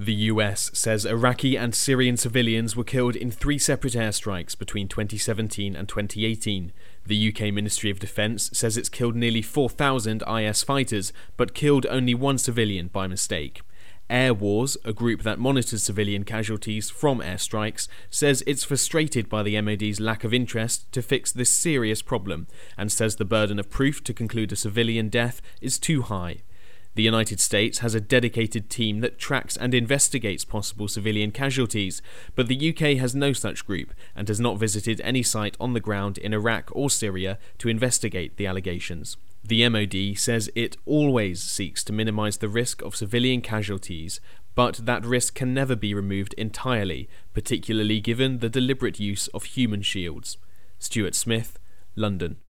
The US says Iraqi and Syrian civilians were killed in 3 separate airstrikes between 2017 and 2018. The UK Ministry of Defence says it's killed nearly 4,000 IS fighters, but killed only 1 civilian by mistake. Air Wars, a group that monitors civilian casualties from airstrikes, says it's frustrated by the MOD's lack of interest to fix this serious problem, and says the burden of proof to conclude a civilian death is too high. The United States has a dedicated team that tracks and investigates possible civilian casualties, but the UK has no such group and has not visited any site on the ground in Iraq or Syria to investigate the allegations. The MOD says it always seeks to minimise the risk of civilian casualties, but that risk can never be removed entirely, particularly given the deliberate use of human shields. Stuart Smith, London.